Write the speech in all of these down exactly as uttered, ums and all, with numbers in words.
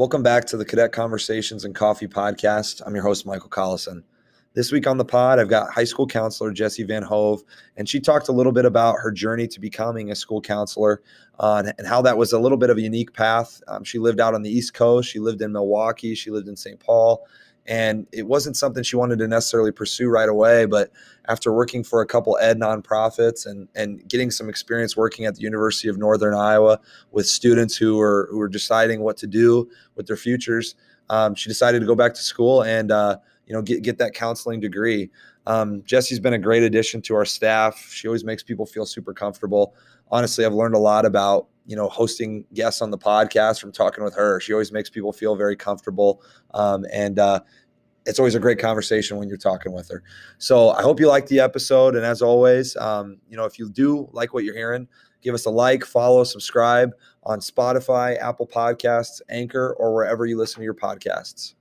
Welcome back to the Cadet Conversations and Coffee podcast. I'm your host, Michael Collison. This week on the pod, I've got high school counselor Jessie Van Hove, and she talked a little bit about her journey to becoming a school counselor uh, and how that was a little bit of a unique path. Um, she lived out on the East Coast. She lived in Milwaukee. She lived in Saint Paul. And it wasn't something she wanted to necessarily pursue right away, but after working for a couple ed nonprofits and, and getting some experience working at the University of Northern Iowa with students who were who were deciding what to do with their futures, um, she decided to go back to school and uh, you know get get that counseling degree. Um, Jessie's been a great addition to our staff. She always makes people feel super comfortable. Honestly, I've learned a lot about you know hosting guests on the podcast from talking with her. She always makes people feel very comfortable, um, and uh, it's always a great conversation when you're talking with her. So I hope you liked the episode. And as always, um, you know, if you do like what you're hearing, give us a like, follow, subscribe on Spotify, Apple Podcasts, Anchor, or wherever you listen to your podcasts.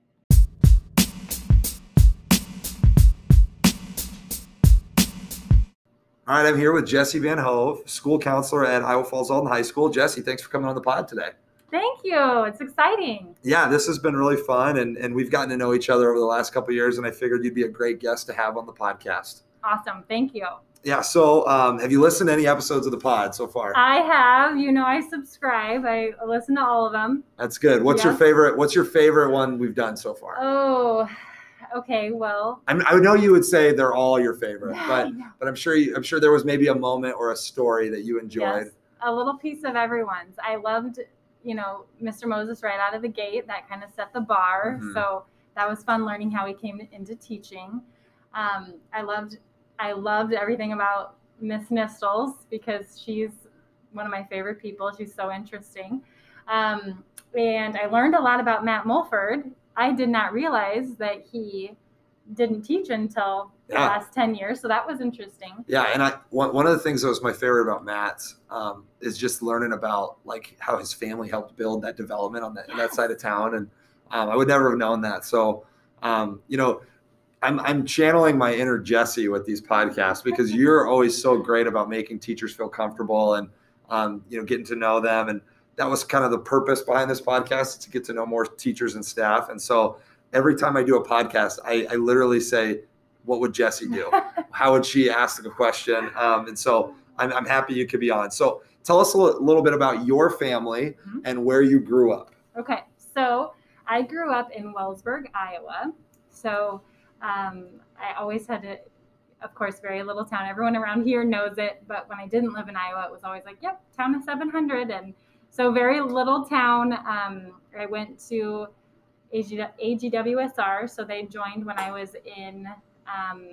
All right, I'm here with Jessie Van Hove, school counselor at Iowa Falls Alton High School. Jessie, thanks for coming on the pod today. Thank you. It's exciting. Yeah, this has been really fun, and, and we've gotten to know each other over the last couple of years, and I figured you'd be a great guest to have on the podcast. Awesome. Thank you. Yeah, so um, have you listened to any episodes of the pod so far? I have. You know, I subscribe. I listen to all of them. That's good. What's Yes. your favorite? What's your favorite one we've done so far? Oh, okay. Well, I'm, I know you would say they're all your favorite, Yeah, but I know. but I'm sure you, I'm sure there was maybe a moment or a story that you enjoyed. yes, a little piece of everyone's. I loved, you know, Mister Moses right out of the gate. That kind of set the bar. Mhm. So that was fun learning how he came into teaching. Um, I loved, I loved everything about Miss Nistles because she's one of my favorite people. She's so interesting. Um, and I learned a lot about Matt Mulford. I did not realize that he didn't teach until the Yeah. last ten years. So that was interesting. Yeah, and I one, one of the things that was my favorite about Matt um, is just learning about like how his family helped build that development on that on that side of town, and um, I would never have known that. So, um, you know, I'm I'm channeling my inner Jessie with these podcasts because you're always so great about making teachers feel comfortable and um, you know getting to know them, and that was kind of the purpose behind this podcast, to get to know more teachers and staff. And so every time I do a podcast, I, I literally say, what would Jessie do? How would she ask a question? Um, and so I'm, I'm happy you could be on. So tell us a li- little bit about your family Mhm. and where you grew up. Okay, so I grew up in Wellsburg, Iowa. So um, I always had to, of course, very little town. Everyone around here knows it, but when I didn't live in Iowa, it was always like, yep, town of seven hundred. And so very little town. Um, I went to A G W S R, so they joined when I was in um,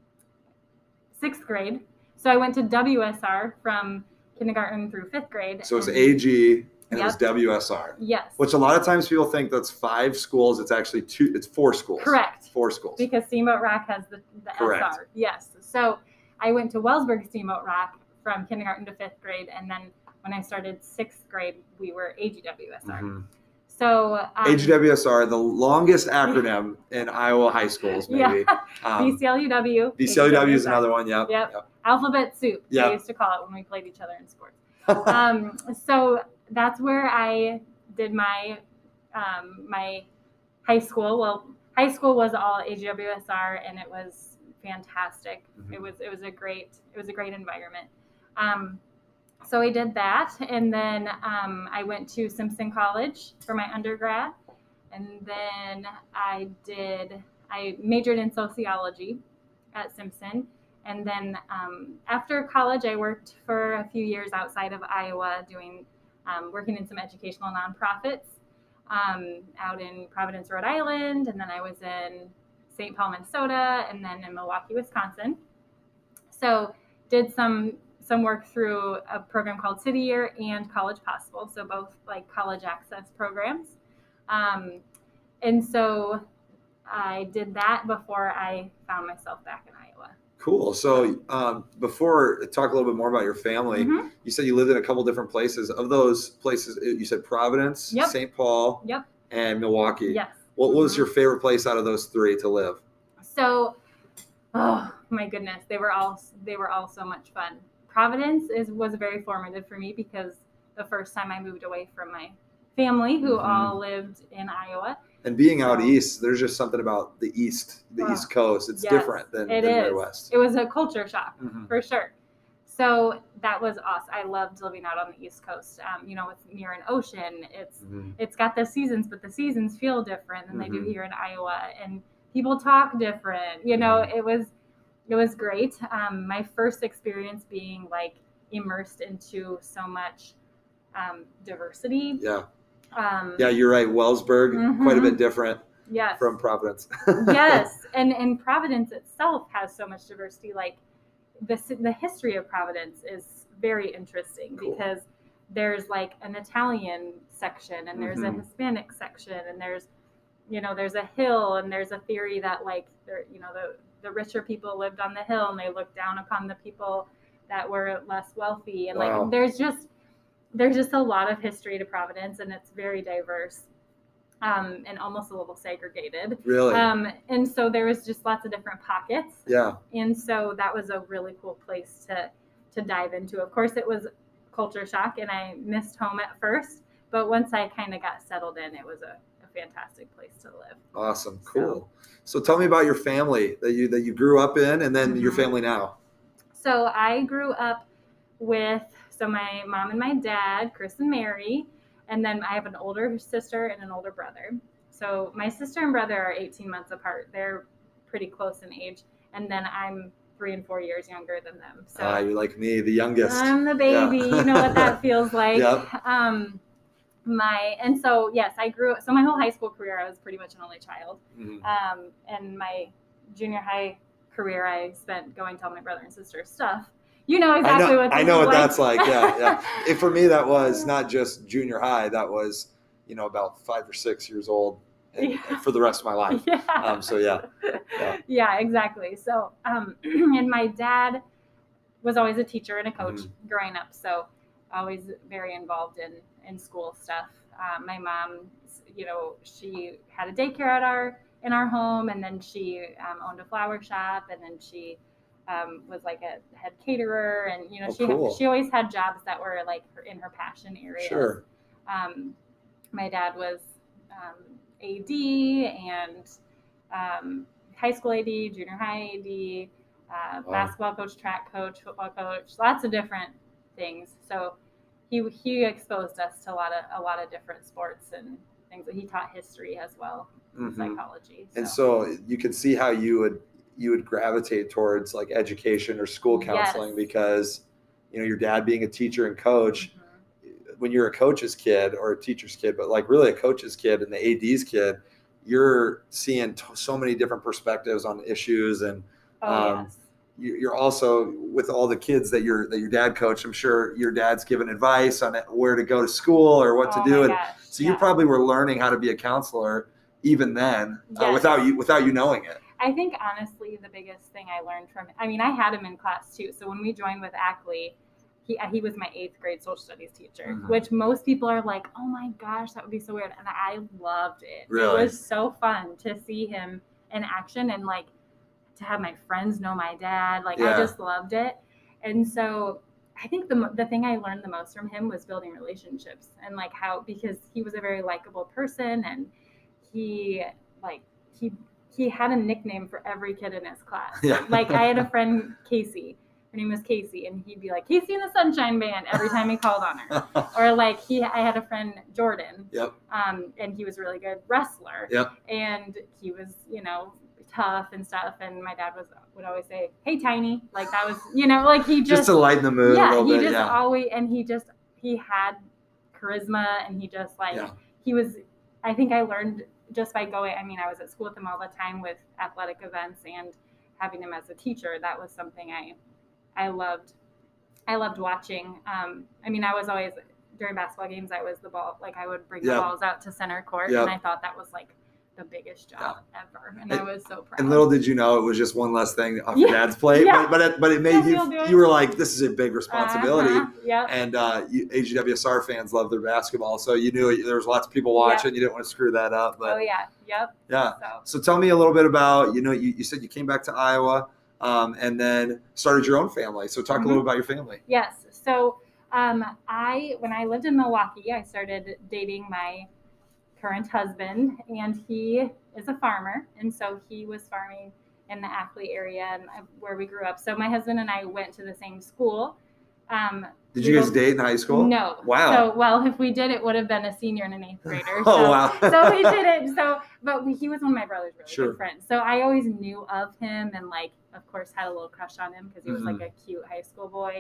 sixth grade. So I went to W S R from kindergarten through fifth grade. So it's and- A G and it was Yep. W S R, Yes. which a lot of times people think that's five schools. It's actually two, it's four schools. Correct. Four schools. Because Steamboat Rock has the, the Correct. S R. Yes. So I went to Wellsburg Steamboat Rock from kindergarten to fifth grade. And then when I started sixth grade, we were A G W S R. Mhm. So um, A G W S R, the longest acronym in Iowa high schools, maybe. Yeah. Um, B C L U W. B C L U W is A G W S R. another one. Yep. Yep. Alphabet soup, Yep. they used to call it when we played each other in sports. um, so that's where I did my um, my high school. Well, high school was all A G W S R, and it was fantastic. Mhm. It was it was a great it was a great environment. Um, so I did that, and then um, I went to Simpson College for my undergrad, and then I did I majored in sociology at Simpson. And then um, after college, I worked for a few years outside of Iowa, doing um, working in some educational nonprofits um, out in Providence, Rhode Island, and then I was in Saint Paul, Minnesota, and then in Milwaukee, Wisconsin. So did some some work through a program called City Year and College Possible, so both like college access programs. Um, and so I did that before I found myself back in Iowa. Cool. So um, before, talk a little bit more about your family. Mhm. You said you lived in a couple different places. Of those places, you said Providence, Yep. Saint Paul, Yep. and Milwaukee. Yes. What was Mhm. your favorite place out of those three to live? So, oh my goodness, they were all they were all so much fun. Providence is was very formative for me because the first time I moved away from my family who Mhm. all lived in Iowa. And being out So- east, there's just something about the east, the Oh, East Coast. It's yes, different than, it than is. Midwest. It was a culture shock Mhm. for sure. So that was awesome. I loved living out on the East Coast. Um, you know, it's near an ocean. It's Mhm. it's got the seasons, but the seasons feel different than they do Mhm. here in Iowa, and people talk different. You know, Mhm. it was it was great. Um, my first experience being like immersed into so much um, diversity. Yeah. Um, Yeah, you're right. Wellsburg, Mhm. quite a bit different yes. from Providence. yes, and and Providence itself has so much diversity. Like the the history of Providence is very interesting Cool. because there's like an Italian section and there's Mhm. a Hispanic section and there's you know there's a hill and there's a theory that like there you know the the richer people lived on the hill and they looked down upon the people that were less wealthy and Wow. like there's just there's just a lot of history to Providence and it's very diverse. Um, and almost a little segregated. Really? Um, and so there was just lots of different pockets. Yeah. And so that was a really cool place to to dive into. Of course, it was culture shock, and I missed home at first. But once I kind of got settled in, it was a, a fantastic place to live. Awesome. Cool. So, so tell me about your family that you that you grew up in, and then Mhm. your family now. So I grew up with so my mom and my dad, Chris and Mary. And then I have an older sister and an older brother. So my sister and brother are eighteen months apart. They're pretty close in age. And then I'm three and four years younger than them. So Ah, you're like me, the youngest. I'm the baby. Yeah. You know what that feels like. Yep. Um, my and so yes, I grew up. So my whole high school career, I was pretty much an only child. Mhm. Um, and my junior high career, I spent going to all my brother and sister's stuff. You know exactly I know, what this I know is what like. that's like. Yeah, yeah. And for me, that was not just junior high. That was, you know, about five or six years old, and, Yeah. and for the rest of my life. Yeah. Um, so yeah. Yeah. Yeah, exactly. So, um, and my dad was always a teacher and a coach Mhm. growing up, so always very involved in in school stuff. Um, my mom, you know, she had a daycare at our in our home, and then she um, owned a flower shop, and then she um, was like a head caterer, and you know, Oh, she cool. she always had jobs that were like her, in her passion areas. Sure. Um, my dad was um, A D and um, high school A D, junior high A D, uh, Wow. basketball coach, track coach, football coach, lots of different things. So he he exposed us to a lot of a lot of different sports and things. He taught history as well, Mhm. psychology. And so you can see how you would you would gravitate towards like education or school counseling Yes. because, you know, your dad being a teacher and coach, Mhm. when you're a coach's kid or a teacher's kid, but like really a coach's kid and the A D's kid, you're seeing t- so many different perspectives on issues. And Oh um, yes. you- you're also with all the kids that your that your dad coached. I'm sure your dad's giving advice on where to go to school or what Oh to do. my And gosh. so you Yeah. probably were learning how to be a counselor even then uh, Yes. without you without you knowing it. I think honestly the biggest thing I learned from I mean I had him in class too. So when we joined with Ackley, he he was my eighth grade social studies teacher, Mhm. which most people are like, oh my gosh, that would be so weird, and I loved it. Really? It was so fun to see him in action and like to have my friends know my dad. Like Yeah. I just loved it, and so I think the the thing I learned the most from him was building relationships and like how because he was a very likable person and he like he he had a nickname for every kid in his class. Yeah. Like I had a friend, Casey. Her name was Casey, and he'd be like, Casey and the Sunshine Band every time he called on her. Or like he, I had a friend, Jordan. Yep. Um, and he was a really good wrestler. Yep. And he was, you know, tough and stuff. And my dad was would always say, "Hey, Tiny," like that was, you know, like he just, Just to lighten the mood a yeah, little he bit. just Yeah. always, and he just he had charisma, and he just like Yeah. he was. I think I learned just by going. I mean, I was at school with him all the time with athletic events and having him as a teacher. That was something I I loved. I loved watching. Um, I mean, I was always during basketball games. I was the ball. Like I would bring Yep. the balls out to center court, Yep. and I thought that was like the biggest job ever, and, And- I was so proud. And little did you know it was just one less thing off your Yeah. dad's plate, Yeah. but but it, but it made Yeah, you we'll do it. you were like, this is a big responsibility. Uh-huh. Yep. And uh, you, A G W S R fans love their basketball, so you knew there was lots of people watching. You didn't want to screw that up, but Oh yeah. Yep. yeah. So So tell me a little bit about you know you, you said you came back to Iowa um, and then started your own family. So talk Mhm. a little about your family. yes. So Um, I when I lived in Milwaukee, I started dating my current husband, and he is a farmer, and so he was farming in the Ackley area and where we grew up. So my husband and I went to the same school. Um, Did you guys date in high school? No. Wow. So, well, if we did, it would have been a senior and an eighth grader. So, oh, wow. so we didn't. So, but we, he was one of my brother's really Sure. good friends. So I always knew of him and, like, of course, had a little crush on him because he was mm-hmm. like a cute high school boy.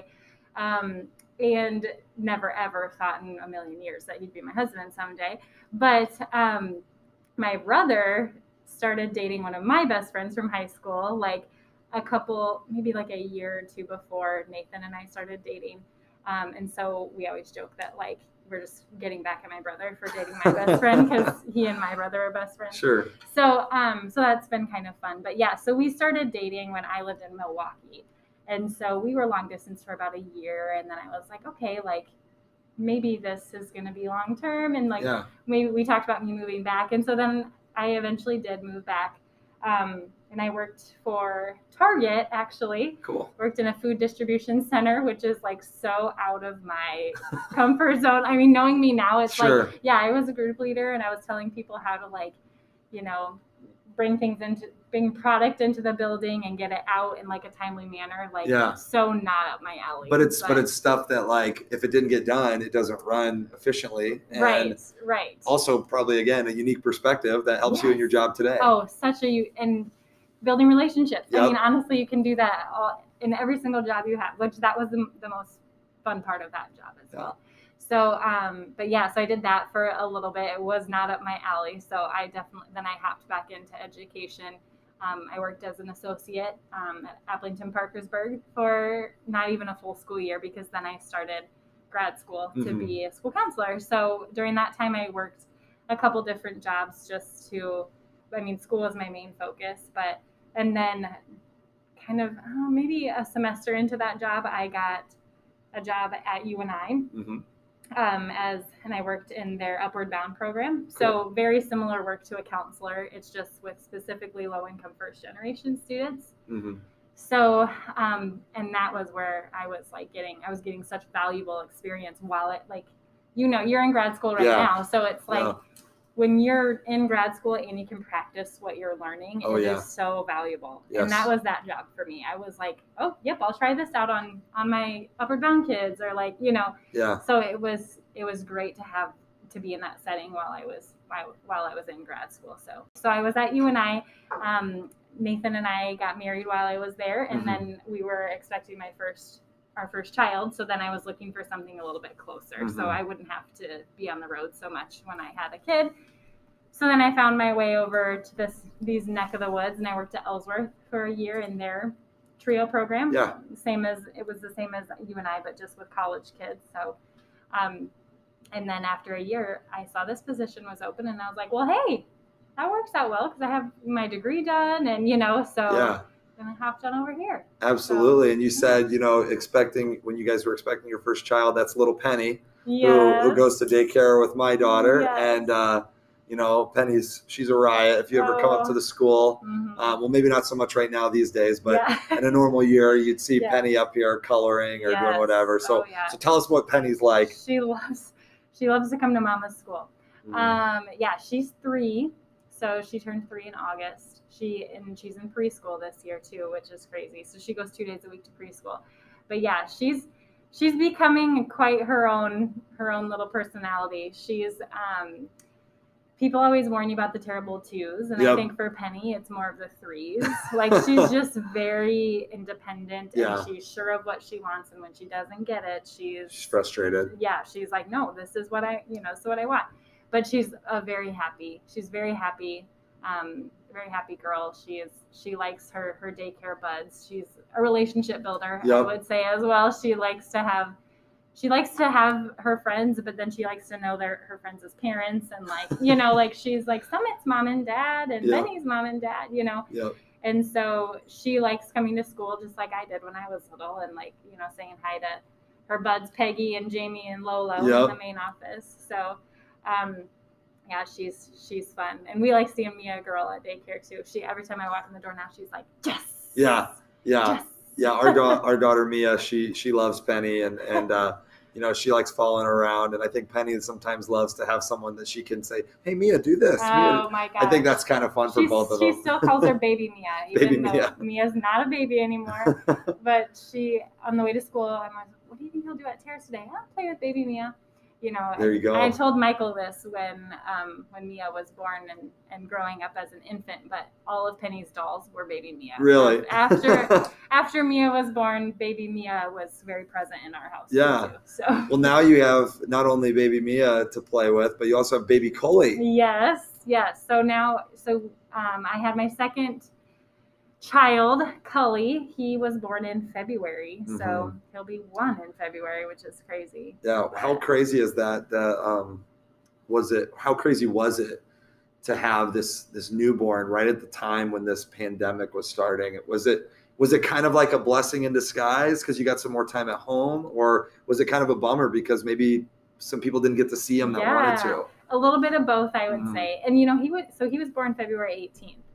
Um, and never, ever thought in a million years that he'd be my husband someday. But um, my brother started dating one of my best friends from high school, like a couple, maybe like a year or two before Nathan and I started dating. Um, and so we always joke that, like, we're just getting back at my brother for dating my best friend because he and my brother are best friends. Sure. So, um, so that's been kind of fun. But yeah, so we started dating when I lived in Milwaukee. And so we were long distance for about a year. And then I was like, okay, like, maybe this is going to be long term. And, like, yeah. maybe we talked about me moving back. And so then I eventually did move back. Um, and I worked for Target, actually. Cool. Worked in a food distribution center, which is, like, so out of my comfort zone. I mean, knowing me now, it's sure. like, yeah, I was a group leader and I was telling people how to, like, you know, bring things into, bring product into the building and get it out in, like, a timely manner. Like, yeah. so not up my alley. But it's, but, but it's stuff that, like, if it didn't get done, it doesn't run efficiently. And right, right. Also, probably, again, a unique perspective that helps yes. you in your job today. Oh, such a, and building relationships. Yep. I mean, honestly, you can do that all, in every single job you have, which that was the, the most fun part of that job as yeah. well. So, um, but yeah, so I did that for a little bit. It was not up my alley. So I definitely, then I hopped back into education. Um, I worked as an associate um, at Applington Parkersburg for not even a full school year because then I started grad school to mm-hmm. be a school counselor. So during that time, I worked a couple different jobs just to, I mean, school was my main focus, but, and then kind of oh, maybe a semester into that job, I got a job at U N I. Mm-hmm. Um, as and I worked in their Upward Bound program. Cool. So very similar work to a counselor. It's just with specifically low-income first-generation students. Mm-hmm. So, um, and that was where I was like getting, I was getting such valuable experience while it, like, you know, you're in grad school right yeah. now. So it's like, yeah. when you're in grad school and you can practice what you're learning, oh, it yeah. is so valuable. Yes. And that was that job for me. I was like, oh, yep, I'll try this out on, on my Upward Bound kids, or, like, you know. Yeah. So it was it was great to have to be in that setting while I was while I was in grad school. So so I was at U N I. Um, Nathan and I got married while I was there, and mm-hmm. then we were expecting my first our first child. So then I was looking for something a little bit closer, mm-hmm. so I wouldn't have to be on the road so much when I had a kid. So then I found my way over to this these neck of the woods, and I worked at Ellsworth for a year in their TRIO program. Yeah. Same as it was the same as U N I, but just with college kids. So, um, and then after a year, I saw this position was open, and I was like, well, hey, that works out well because I have my degree done, and, you know, so yeah. then I hopped on over here. Absolutely. So, and you said, you know, expecting when you guys were expecting your first child, that's little Penny, yes. who, who goes to daycare with my daughter, yes. and uh, you know, Penny's, she's a riot. If you ever oh. come up to the school, mm-hmm. um, well, maybe not so much right now these days, but yeah. in a normal year, you'd see yeah. Penny up here coloring or yes. doing whatever. So, oh, yeah. so tell us what Penny's like. She loves, she loves to come to Mama's school. Mm. Um, yeah, she's three, so she turned three in August. She and she's in preschool this year too, which is crazy. So she goes two days a week to preschool. But yeah, she's she's becoming quite her own her own little personality. She's um. People always warn you about the terrible twos, and yep. I think for Penny, it's more of the threes. Like, she's just very independent, yeah. and she's sure of what she wants, and when she doesn't get it, she's... She's frustrated. Yeah, she's like, no, this is what I, you know, this is what I want. But she's a very happy, she's very happy, um, very happy girl. She is, she likes her, her daycare buds. She's a relationship builder, yep. I would say as well. She likes to have... She likes to have her friends, but then she likes to know their her friends' parents, and, like, you know, like, she's like, Summit's mom and dad, and yep. Benny's mom and dad, you know. Yep. And so she likes coming to school just like I did when I was little, and, like, you know, saying hi to her buds, Peggy and Jamie and Lola yep. in the main office. So, um, yeah, she's she's fun, and we like seeing Mia girl at daycare too. She every time I walk in the door now, she's like, yes. Yeah. Yeah. Yes. Yeah, our daughter, our daughter Mia, she she loves Penny, and and uh, you know, she likes following around. And I think Penny sometimes loves to have someone that she can say, hey, Mia, do this. Oh, Mia. my God. I think that's kind of fun for She's, both of she them. She still calls her baby Mia, even Baby though Mia. Mia's not a baby anymore. But she, on the way to school, I'm like, what do you think he'll do at Terrace today? I'll play with baby Mia. You know, There you go. I told Michael this when um, when Mia was born and, and growing up as an infant, but all of Penny's dolls were baby Mia. Really? After after Mia was born, baby Mia was very present in our house. Yeah. Too, so. Well, now you have not only baby Mia to play with, but you also have baby Coley. Yes, yes. So now, so um, I had my second child, Cully. He was born in February, mm-hmm. so he'll be one in February, which is crazy. Yeah, how crazy is that? That um, was it? How crazy was it to have this this newborn right at the time when this pandemic was starting? Was it was it kind of like a blessing in disguise because you got some more time at home, or was it kind of a bummer because maybe some people didn't get to see him that yeah, wanted to? A little bit of both, I would mm-hmm. say. And you know, he would so he was born February eighteenth,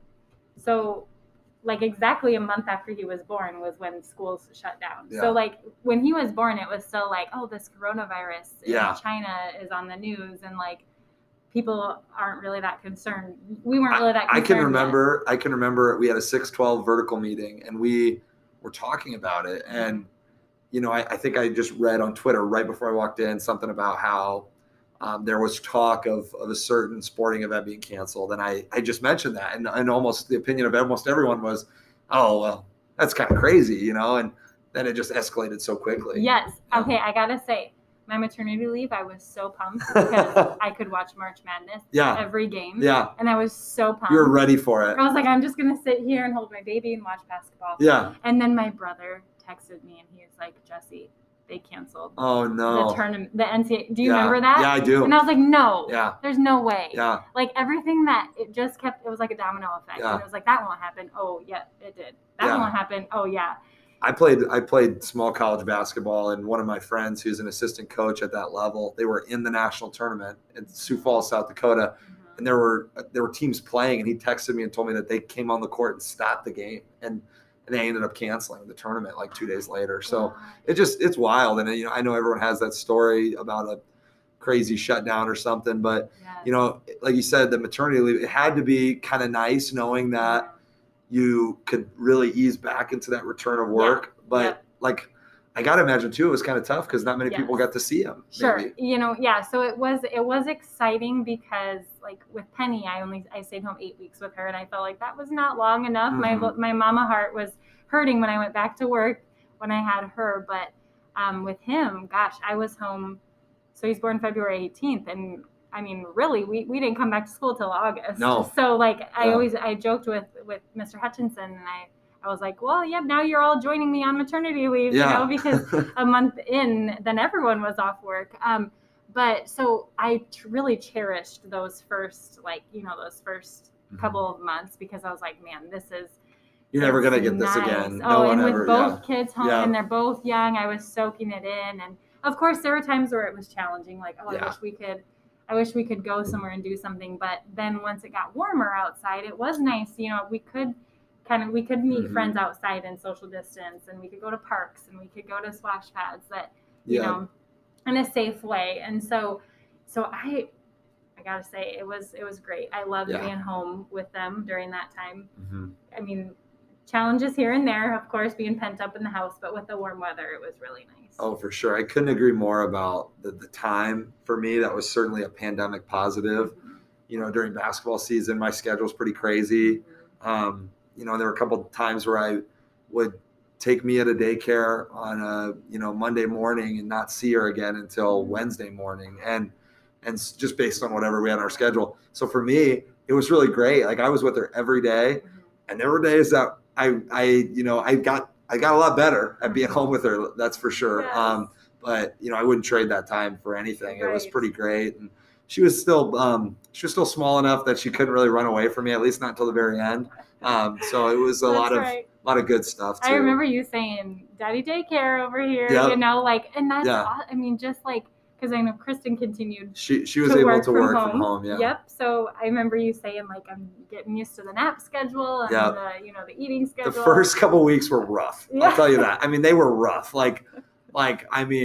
so. Like exactly a month after he was born was when schools shut down. Yeah. So like when he was born, it was still like, oh, this coronavirus yeah. in China is on the news, and like people aren't really that concerned. We weren't really that concerned. I can remember, yet. I can remember we had a six twelve vertical meeting and we were talking about it. And, you know, I, I think I just read on Twitter right before I walked in something about how Um, there was talk of, of a certain sporting event being canceled. And I, I just mentioned that. And, and almost the opinion of almost everyone was, oh, well, that's kind of crazy, you know? And then it just escalated so quickly. Yes. Yeah. Okay. I got to say, my maternity leave, I was so pumped because I could watch March Madness yeah. every game. Yeah. And I was so pumped. You were ready for it. I was like, I'm just going to sit here and hold my baby and watch basketball. Yeah. And then my brother texted me and he was like, Jesse, they canceled oh no the tournament, the N C A A. Do you yeah. remember that? Yeah, I do. And I was like, no, yeah, there's no way. Yeah, like everything that it just kept, it was like a domino effect. Yeah. And it was like, that won't happen. Oh yeah, it did. That yeah. won't happen. Oh yeah. I played I played small college basketball, and one of my friends who's an assistant coach at that level, they were in the national tournament in Sioux Falls, South Dakota, mm-hmm. and there were there were teams playing, and he texted me and told me that they came on the court and stopped the game, and and they ended up canceling the tournament like two days later. So wow. it just it's wild, and you know I know everyone has that story about a crazy shutdown or something, but yes. you know, like you said, the maternity leave, it had to be kind of nice knowing that. Yeah. You could really ease back into that return of work. Yeah. But yeah. like, I got to imagine too, it was kind of tough because not many yes. people got to see him. Sure. Maybe. You know, yeah. So it was, it was exciting because like with Penny, I only, I stayed home eight weeks with her and I felt like that was not long enough. Mm-hmm. My, my mama heart was hurting when I went back to work when I had her. But um, with him, gosh, I was home. So he's born February eighteenth and I mean, really, we, we didn't come back to school till August. No. So like I yeah. always I joked with, with Mister Hutchinson and I, I was like, well, yeah, now you're all joining me on maternity leave, yeah. you know, because a month in, then everyone was off work. Um, but so I t- really cherished those first, like, you know, those first mm-hmm. couple of months because I was like, man, this is You're never going to get nice. this again. No oh, and one with ever, both yeah. kids home yeah. and they're both young, I was soaking it in. And of course, there were times where it was challenging, like, oh, yeah. I wish we could I wish we could go somewhere and do something. But then once it got warmer outside, it was nice. You know, we could kind of, we could meet mm-hmm. friends outside and social distance and we could go to parks and we could go to splash pads that, you yeah. know, in a safe way. And so, so I, I gotta say it was, it was great. I loved yeah. being home with them during that time. Mm-hmm. I mean, challenges here and there, of course, being pent up in the house, but with the warm weather, it was really nice. Oh, for sure. I couldn't agree more about the, the time for me. That was certainly a pandemic positive. Mm-hmm. You know, during basketball season, my schedule's pretty crazy. Mm-hmm. Um, you know, there were a couple of times where I would take Mia to daycare on a, you know, Monday morning and not see her again until mm-hmm. Wednesday morning. And, and just based on whatever we had on our schedule. So for me, it was really great. Like I was with her every day. Mm-hmm. And there were days that I, I, you know, I got, I got a lot better at being home with her. That's for sure. Yes. Um, but you know, I wouldn't trade that time for anything. Right. It was pretty great. And she was still, um, she was still small enough that she couldn't really run away from me, at least not until the very end. Um, so it was a That's lot of, right. a lot of good stuff too. I remember you saying daddy daycare over here, yep. you know, like, and that's, yeah. aw- I mean, just like, because I know Kristen continued She she was to able work to from work home. from home. Yeah. Yep. So I remember you saying like I'm getting used to the nap schedule and Yep. the you know the eating schedule. The first couple weeks were rough. Yeah. I'll tell you that. I mean, they were rough. Like, like I mean,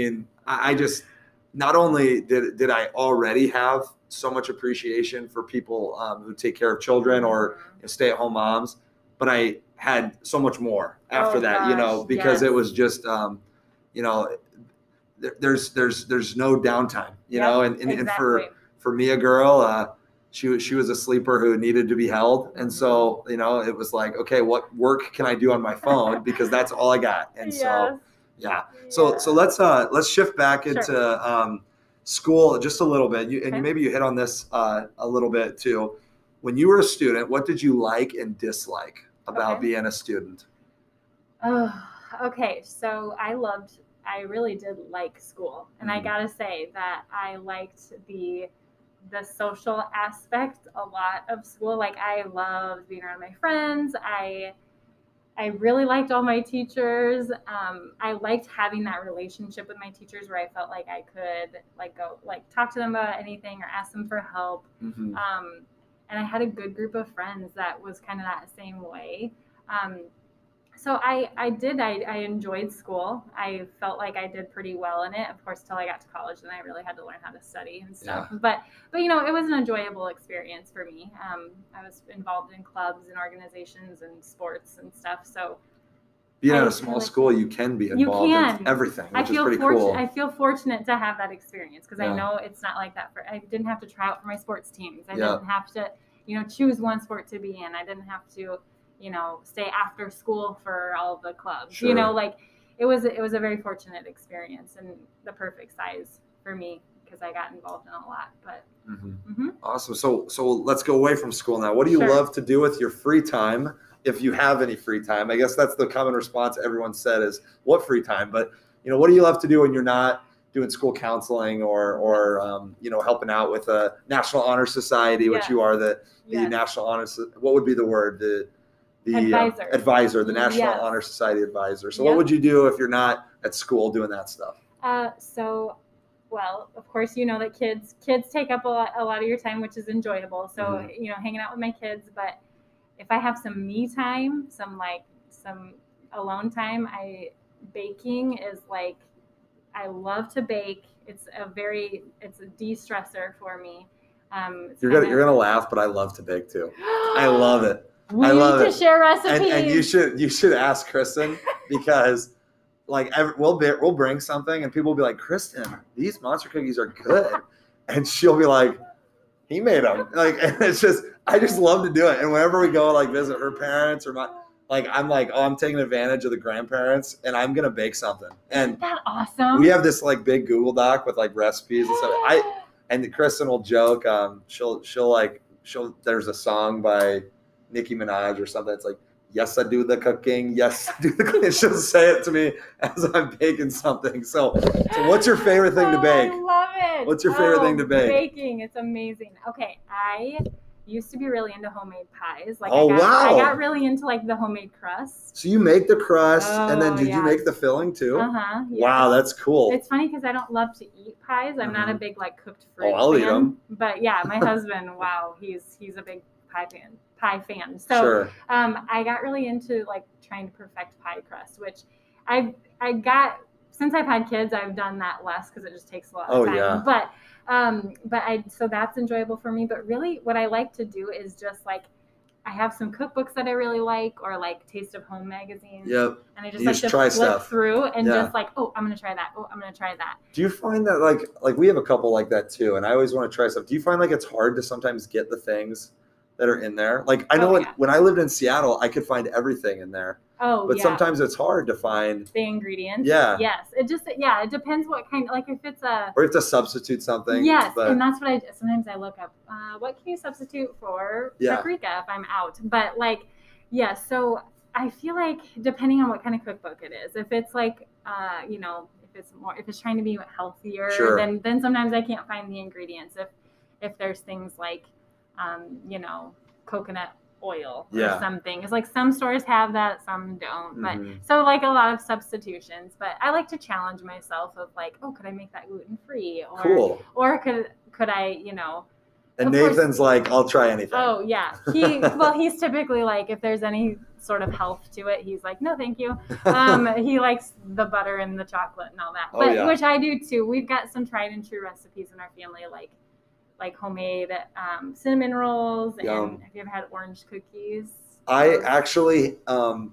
I, I just, not only did, did I already have so much appreciation for people um, who take care of children or you know, stay-at-home moms, but I had so much more after Oh, that, gosh, you know, because yes. it was just, um, you know, there, there's there's there's no downtime, you Yep, know, and, and, and exactly. for for me, a girl, uh, she was she was a sleeper who needed to be held, and so you know, it was like, okay, what work can I do on my phone because that's all I got, and Yes. so yeah, so Yeah. so let's uh let's shift back into Sure. um, school just a little bit, you, and Okay. you, maybe you hit on this uh, a little bit too. When you were a student, what did you like and dislike about Okay. being a student? Oh, okay. So I loved, I really did like school. And I Mhm. gotta say that I liked the the social aspect a lot of school. Like I loved being around my friends. I I really liked all my teachers. Um, I liked having that relationship with my teachers where I felt like I could like go like talk to them about anything or ask them for help. Mhm. Um, and I had a good group of friends that was kind of that same way. Um, so I, I did, I, I enjoyed school. I felt like I did pretty well in it, of course, till I got to college and I really had to learn how to study and stuff. Yeah. But, but, you know, it was an enjoyable experience for me. Um, I was involved in clubs and organizations and sports and stuff. So Being I- at I a small like school, it. you can be You involved can. in everything, I which is feel pretty fortunate. cool. I feel fortunate to have that experience because Yeah. I know it's not like that for. I didn't have to try out for my sports teams. I Yeah. didn't have to, you know, choose one sport to be in. I didn't have to, you know, stay after school for all the clubs. Sure. You know, like it was. It was a very fortunate experience and the perfect size for me because I got involved in a lot. But Mhm. mhm. Awesome. So so let's go away from school now. What do you Sure. love to do with your free time, if you have any free time? I guess that's the common response everyone said is, what free time? But you know, what do you love to do when you're not doing school counseling or or um, you know, helping out with a National Honor Society, which Yes. you are the the Yes. National Honor So- what would be the word? The the Advisor. Uh, advisor, the National Yes. Honor Society advisor. So Yep. what would you do if you're not at school doing that stuff? Uh, so, well, of course, you know that kids kids take up a lot, a lot of your time, which is enjoyable. So, Mhm. you know, hanging out with my kids. But if I have some me time, some like some alone time, I baking is like I love to bake. It's a very it's a de-stressor for me. Um, it's You're gonna kinda- you're gonna laugh, but I love to bake too. I love it. We I love need to it. share recipes. And, and you should you should ask Kristen because like every, we'll be, we'll bring something and people will be like, Kristen, these monster cookies are good, and she'll be like, he made them. Like, and it's just I just love to do it. And whenever we go like visit her parents or my like I'm like, oh, I'm taking advantage of the grandparents and I'm gonna bake something. And Isn't that awesome? we have this like big Google Doc with like recipes and stuff. I and Kristen will joke. Um, she'll she'll like she'll. There's a song by Nicki Minaj or something. It's like, yes, I do the cooking. Yes, I do the cooking. She'll say it to me as I'm baking something. So, so what's your favorite thing to Oh, bake? I love it. What's your favorite Oh, thing to bake? Baking. It's amazing. Okay, I used to be really into homemade pies. Like Oh, I got, wow. I got really into like the homemade crust. So you make the crust, and then Oh, did you yes. make the filling too? Uh huh. Wow, that's cool. It's funny because I don't love to eat pies. I'm not a Mhm. big like cooked fruit Oh, I'll fan. eat 'em. But yeah, my husband, wow, he's he's a big pie fan. Pie fan. So Sure. um, I got really into like trying to perfect pie crust, which I I got since I've had kids. I've done that less because it just takes a lot of Oh, time. yeah. But um, but I so that's enjoyable for me. But really, what I like to do is just like. I have some cookbooks that I really like, or like Taste of Home magazines. Yep. And I just You like just to try flip stuff. through and Yeah. just like, oh, I'm gonna try that. Oh, I'm gonna try that. Do you find that like like we have a couple like that too, and I always want to try stuff. Do you find like it's hard to sometimes get the things that are in there? Like I know Oh, when, yeah. when I lived in Seattle, I could find everything in there, Oh, but yeah. sometimes it's hard to find, The ingredients. Yeah. Yes. It just yeah. It depends what kind. Like if it's a. or you have to substitute something. Yes, but and that's what I sometimes I look up. Uh, what can you substitute for Yeah. paprika if I'm out? But like, yeah. So I feel like depending on what kind of cookbook it is, if it's like, uh, you know, if it's more, if it's trying to be healthier, Sure. then then sometimes I can't find the ingredients. If if there's things like, um, you know, coconut oil or Yeah. something. It's like some stores have that, some don't. But Mhm. so like a lot of substitutions. But I like to challenge myself of like, oh, could I make that gluten free? Or cool. or could could I, you know, And Of course- Nathan's like, I'll try anything. Oh yeah. He well, he's typically like, if there's any sort of health to it, he's like, no, thank you. Um, he likes the butter and the chocolate and all that, Oh, but yeah. which I do too. We've got some tried and true recipes in our family, like like homemade um, cinnamon rolls, Yum. and have you ever had orange cookies? I Those- actually, um,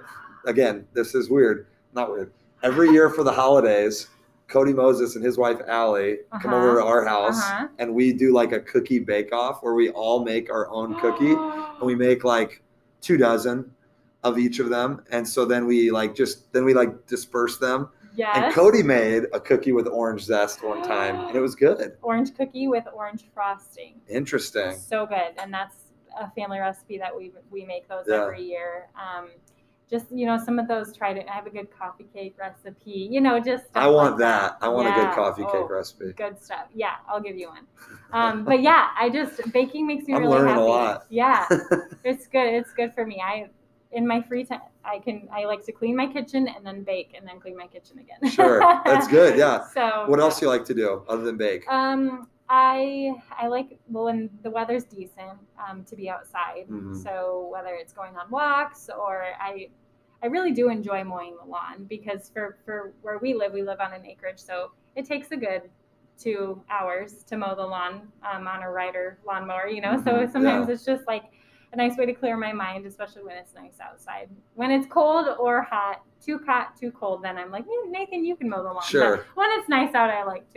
again, this is weird. Not weird. Every year for the holidays, Cody Moses and his wife Allie come Uh-huh. over to our house, Uh-huh. and we do like a cookie bake-off where we all make our own cookie, and we make like two dozen of each of them, and so then we like just then we like disperse them. Yes. And Cody made a cookie with orange zest one time, and it was good. Orange cookie with orange frosting. Interesting. So good, and that's a family recipe that we we make those Yeah. every year. Um, just you know, some of those tried it. I have a good coffee cake recipe. You know, just stuff I want like that. I want a good Yeah. coffee Oh, cake recipe. Good stuff. Yeah, I'll give you one. Um, but yeah, I just baking makes me I'm really learning happy. a lot. Yeah, it's good. It's good for me. I in my free time, I can I like to clean my kitchen and then bake and then clean my kitchen again. Sure, that's good. Yeah. So What yeah. else do you like to do other than bake? Um, I I like well when the weather's decent um, to be outside. Mhm. So whether it's going on walks or I I really do enjoy mowing the lawn because for for where we live, we live on an acreage, so it takes a good two hours to mow the lawn um, on a rider lawnmower. You know, so Mhm, sometimes yeah. it's just like a nice way to clear my mind, especially when it's nice outside. When it's cold or hot, too hot, too cold, then I'm like, "Eh, Nathan, you can mow the lawn. Sure. But when it's nice out, I like to.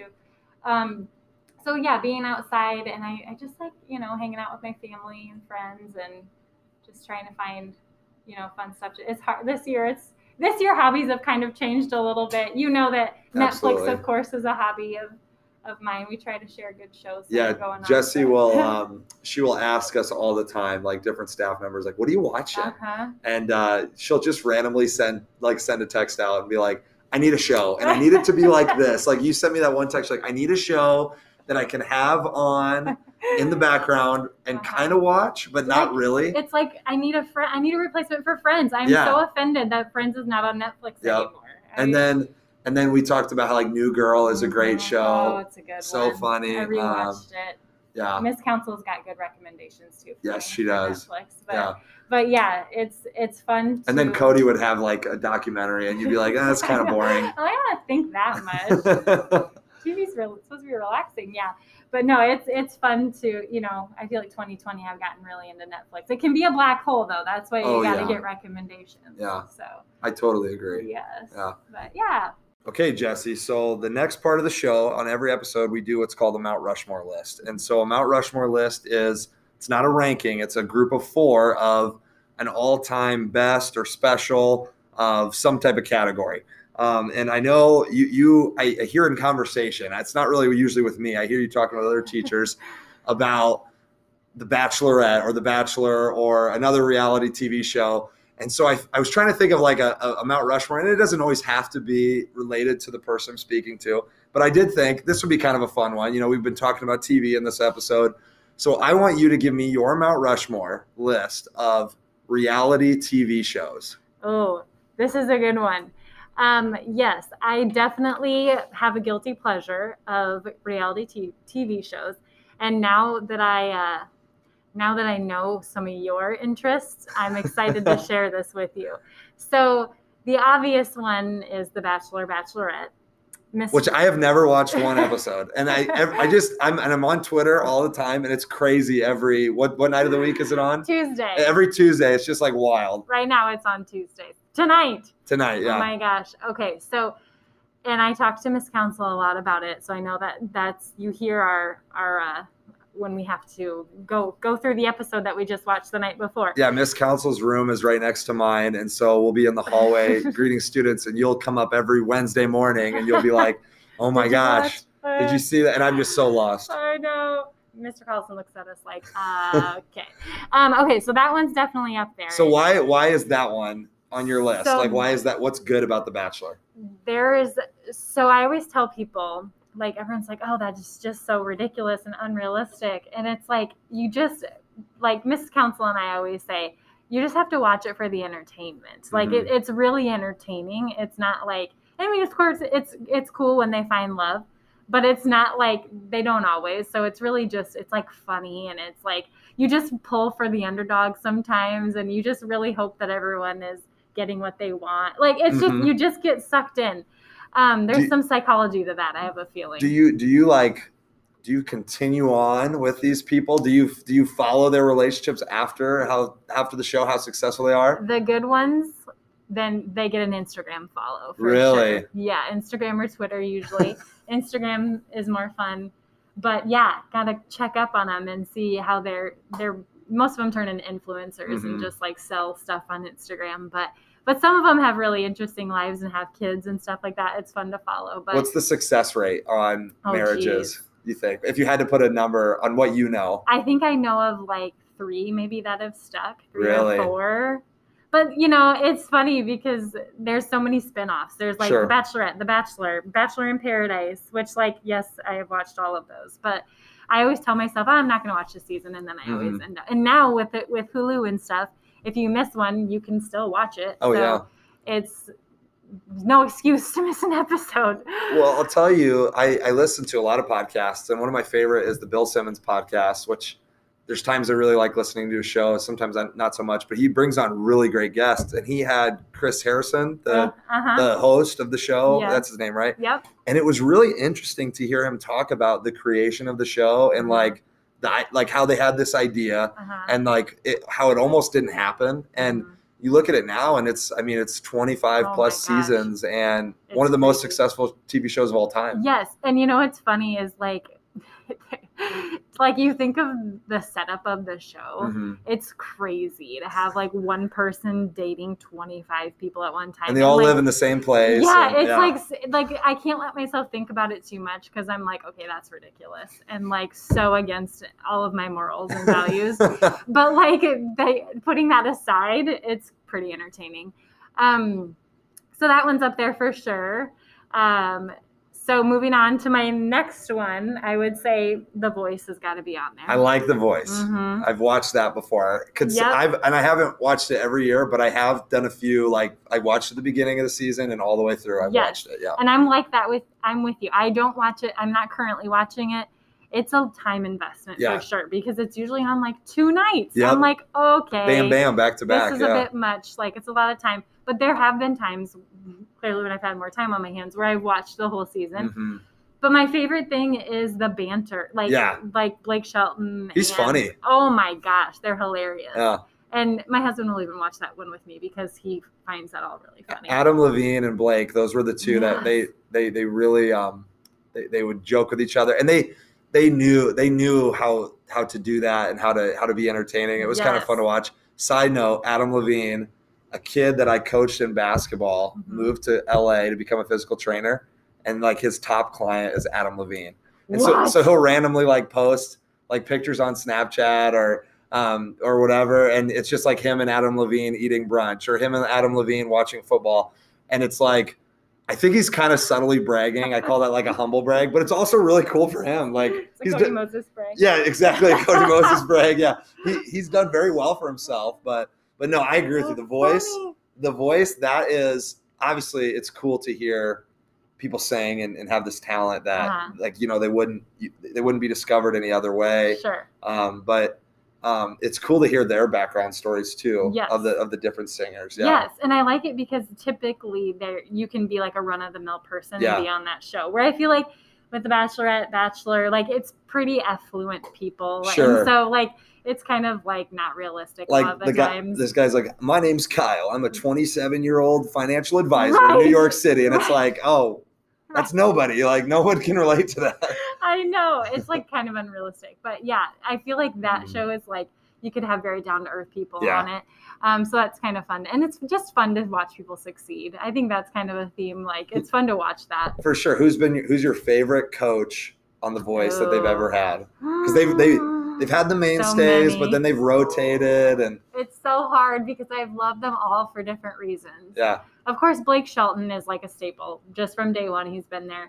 Um, so yeah, being outside, and I, I just like, you know, hanging out with my family and friends and just trying to find, you know, fun stuff. It's hard this year. It's this year hobbies have kind of changed a little bit. You know that Absolutely. Netflix, of course, is a hobby of, of mine. We try to share good shows that Yeah, are going on. Jessie so- will. Um, she will ask us all the time, like different staff members, like, "What are you watching?" Uh-huh. And uh, she'll just randomly send like send a text out and be like, "I need a show, and I need it to be like this." Like you sent me that one text, like, "I need a show that I can have on in the background and Uh-huh. kind of watch, but not Like, really." It's like I need a friend. I need a replacement for Friends. I'm Yeah. so offended that Friends is not on Netflix Yep. anymore. And I- then and then we talked about how like New Girl is a great Mhm. show. Oh, it's a good So one. funny. I Um, rewatched it. Yeah, Miss Counsel's got good recommendations too. for Yes, me she on does. Netflix. But, yeah. but yeah, it's it's fun. And then to- Cody would have like a documentary, and you'd be like, eh, "That's kind of boring." I don't want to think that much. T V's real, it's supposed to be relaxing, yeah. But no, it's it's fun to, you know, I feel like twenty twenty I've gotten really into Netflix. It can be a black hole though. That's why you Oh, got to yeah. get recommendations. Yeah. So I totally agree. yes. Yeah. But yeah. Okay, Jessie. So the next part of the show, on every episode, we do what's called a Mount Rushmore list. And so a Mount Rushmore list is, it's not a ranking, it's a group of four of an all-time best or special of some type of category. Um, and I know you, you I, I hear in conversation, it's not really usually with me, I hear you talking with other teachers about The Bachelorette or The Bachelor or another reality T V show. And so I, I was trying to think of like a, a Mount Rushmore, and it doesn't always have to be related to the person I'm speaking to, but I did think this would be kind of a fun one. You know, we've been talking about T V in this episode. So I want you to give me your Mount Rushmore list of reality T V shows. Oh, this is a good one. Um, yes, I definitely have a guilty pleasure of reality t- TV shows. And now that I uh, now that I know some of your interests, I'm excited to share this with you. So the obvious one is The Bachelor, Bachelorette. Miss Which I have never watched one episode, and I I just I'm and I'm on Twitter all the time, and it's crazy. Every what what night of the week is it on? Tuesday. Every Tuesday, it's just like wild. Right now it's on Tuesday. Tonight. Tonight, yeah. Oh my gosh. Okay, so and I talked to Miss Council a lot about it, so I know that that's you hear our our uh, when we have to go go through the episode that we just watched the night before. Yeah, Miss Council's room is right next to mine, and so we'll be in the hallway greeting students, and you'll come up every Wednesday morning, and you'll be like, "Oh my Did you gosh, watch did you it? see that?" And I'm just so lost. I know. Mister Carlson looks at us like, uh, okay, um, okay. So that one's definitely up there. So why why is that one on your list? So- Like, why is that? What's good about The Bachelor? There is. So I always tell people, like everyone's like, oh, that's just so ridiculous and unrealistic, and it's like you just like Miss Council and I always say, you just have to watch it for the entertainment. Like Mhm. it, it's really entertaining. It's not like I mean, of course, it's it's cool when they find love, but it's not like they don't always. So it's really just, it's like funny, and it's like you just pull for the underdog sometimes, and you just really hope that everyone is getting what they want. Like it's Mhm. just, you just get sucked in. Um, there's Do- some psychology to that, I have a feeling. Do you do you like do you continue on with these people? Do you do you follow their relationships after how after the show, how successful they are? The good ones, then they get an Instagram follow. For Really? Sure. Yeah, Instagram or Twitter usually. Instagram is more fun, but yeah, gotta check up on them and see how they're they're. Most of them turn into influencers Mhm. and just like sell stuff on Instagram, but but some of them have really interesting lives and have kids and stuff like that. It's fun to follow. But What's the success rate on Oh, marriages? geez. You think, if you had to put a number on what you know? I think I know of like three maybe that have stuck, three Really? or four. But, you know, it's funny because there's so many spinoffs. There's like Sure. The Bachelorette, The Bachelor, Bachelor in Paradise, which like, yes, I have watched all of those. But I always tell myself, oh, I'm not going to watch this season. And then I always Mhm. end up. And now with it, with Hulu and stuff, if you miss one, you can still watch it. Oh, so yeah. It's no excuse to miss an episode. Well, I'll tell you, I, I listen to a lot of podcasts, and one of my favorite is the Bill Simmons podcast, which there's times I really like listening to a show. Sometimes I, not so much, but he brings on really great guests. And he had Chris Harrison, the, uh-huh. the host of the show. Yeah. That's his name, right? Yep. And it was really interesting to hear him talk about the creation of the show and Mhm. like the, like how they had this idea Uh-huh. and like it, how it almost didn't happen. And Mhm. you look at it now and it's, I mean, it's twenty-five Oh plus my gosh. seasons and It's one of the most crazy. successful T V shows of all time. Yes. And you know what's funny is like, it's like you think of the setup of the show. Mhm. It's crazy to have like one person dating twenty-five people at one time. And they all like, live in the same place. Yeah, and- it's yeah. like like I can't let myself think about it too much because I'm like, okay, that's ridiculous and like so against all of my morals and values. But like they, putting that aside, it's pretty entertaining. Um, so that one's up there for sure. Um, so moving on to my next one, I would say The Voice has got to be on there. I like The Voice. Mhm. I've watched that before. Cons- Yep. I've and I haven't watched it every year, but I have done a few. Like I watched at the beginning of the season and all the way through. I've Yes. watched it. Yeah. And I'm like that with, I'm with you. I don't watch it. I'm not currently watching it. It's a time investment Yeah. for sure because it's usually on like two nights. Yep. I'm like, okay. Bam, bam, back to back. This is yeah. a bit much. Like it's a lot of time. But there have been times, clearly when I've had more time on my hands, where I've watched the whole season. Mhm. But my favorite thing is the banter. Like, Yeah. like Blake Shelton. He's and- funny. Oh my gosh, they're hilarious. Yeah. And my husband will even watch that one with me because he finds that all really funny. Adam Levine and Blake, those were the two that Yes. they they they really um they, they would joke with each other and they they knew they knew how how to do that and how to how to be entertaining. It was kind of Yes. fun to watch. Side note, Adam Levine, a kid that I coached in basketball, Mhm. moved to L A to become a physical trainer, and like his top client is Adam Levine. And so What? so he'll randomly like post like pictures on Snapchat or um, or whatever. And it's just like him and Adam Levine eating brunch or him and Adam Levine watching football. And it's like, I think he's kind of subtly bragging. I call that like a humble brag, but it's also really cool for him. Like It's he's like Cody do- Moses brag. yeah, exactly. Cody Moses brag. Yeah. He, he's done very well for himself, but, but no, I agree with you. The voice, Funny. the voice that is obviously it's cool to hear people sing and, and have this talent that Uh-huh. like, you know, they wouldn't, they wouldn't be discovered any other way. Sure. Um, but um, it's cool to hear their background stories too Yes. of the of the different singers. Yeah. Yes, and I like it because typically there you can be like a run of the mill person Yeah. and be on that show. Where I feel like with the Bachelorette, Bachelor, like it's pretty affluent people, Sure. and so like it's kind of like not realistic a Like lot of the, the guy, times. this guy's like, my name's Kyle. I'm a twenty-seven year old financial advisor in Right. New York City, and it's Right. like, oh, that's nobody. Like no one can relate to that. I know it's like kind of unrealistic, but yeah, I feel like that Mhm. show is like you could have very down to earth people Yeah. on it. Um, so that's kind of fun, and it's just fun to watch people succeed. I think that's kind of a theme. Like it's fun to watch that. For sure. Who's been who's your favorite coach on The Voice that they've ever had? Because they've they they've had the mainstays, many. but then they've rotated and It's so hard because I've loved them all for different reasons. yeah. Of course, Blake Shelton is like a staple. Just from day one, he's been there.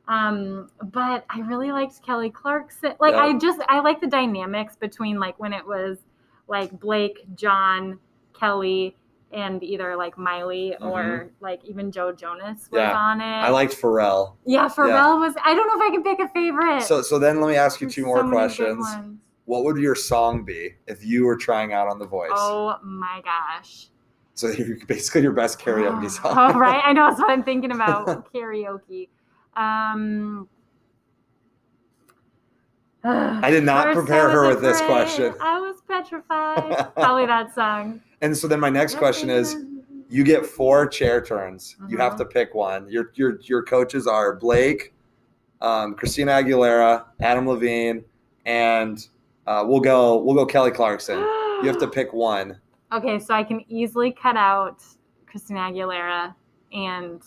Um, but I really liked Kelly Clarkson. Like, Yeah. I just, I like the dynamics between like when it was like Blake, John, Kelly, and either like Miley or Mhm. like even Joe Jonas was Yeah. on it. I liked Pharrell. Yeah, Pharrell was. I don't know if I can pick a favorite. So so then let me ask you There's two so more many good questions. ones. What would your song be if you were trying out on The Voice? Oh my gosh. So you're basically your best karaoke song. Oh, right. I know that's what I'm thinking about. Karaoke. Um, I did not first prepare I her was with this afraid, question. I was petrified. Probably that song. And so then my next question is, you get four chair turns. You have Mhm. to pick one. Your your your coaches are Blake, um, Christina Aguilera, Adam Levine, and uh, we'll go we'll go Kelly Clarkson. You have to pick one. Okay, so I can easily cut out Christina Aguilera and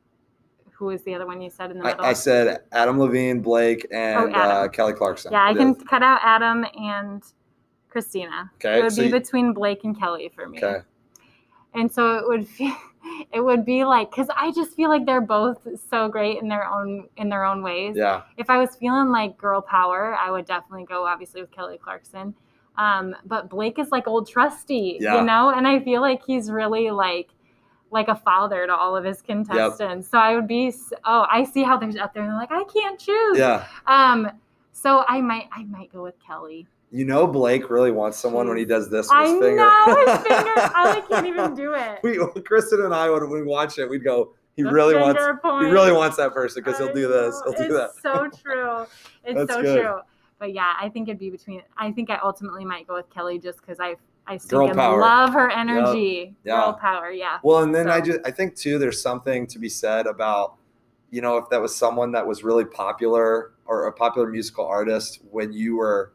who was the other one you said in the middle? I, I said Adam Levine, Blake, and Oh, Adam. uh, Kelly Clarkson. Yeah, I It can is. cut out Adam and Christina. Okay, It would so be you- between Blake and Kelly for me. Okay. And so it would feel, it would be like, because I just feel like they're both so great in their own in their own ways. Yeah. If I was feeling like girl power, I would definitely go obviously with Kelly Clarkson. Um, but Blake is like old trusty, Yeah. you know, and I feel like he's really like like a father to all of his contestants. So I would be, s- oh, I see how they're out there and they're like, I can't choose. Yeah. Um, so I might I might go with Kelly. You know Blake really wants someone when he does this with I his finger. know his finger. I like can't even do it. we, Kristen and I, when we watch it, we'd go, he The really wants finger he point. really wants that person because I he'll do this. know. He'll do that. It's so true. It's That's so good. true. But yeah, I think it'd be between. I think I ultimately might go with Kelly just because I I Girl freaking power. love her energy. Yeah. Girl power. Yeah. Well, and then I So- just I think too, there's something to be said about, you know, if that was someone that was really popular or a popular musical artist when you were